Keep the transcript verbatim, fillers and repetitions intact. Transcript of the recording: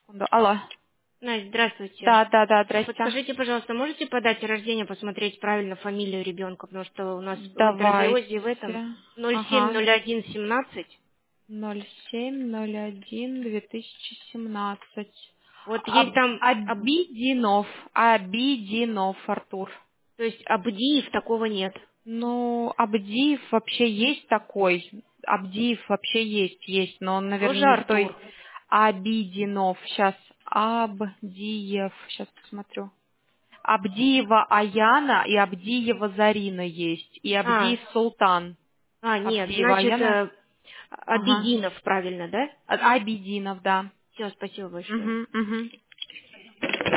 секунду. Алло. Настя, здравствуйте. Да, да, да, здрасте. Подскажите, пожалуйста, можете по дате рождения посмотреть правильно фамилию ребенка, потому что у нас в Давайте. интербиозе в этом ноль семь Ага. ноль один семнадцать. ноль семь ноль один две тысячи семнадцать. Вот есть Аб- там, об- Абидинов. Абидинов, Артур. то есть Абдиев такого нет. Ну, Абдиев вообще есть такой. Абдиев вообще есть, есть, но он, Тоже наверное, не в той... Артур. Абидинов. Сейчас. Абдиев. Сейчас посмотрю. Абдиева Аяна и Абдиева Зарина есть. И А, Абдиев Султан. а, нет, Абдиева значит, Аяна. э, Ага. Абидинов, правильно, да? А- Абидинов, да. Все, спасибо большое. Угу, угу.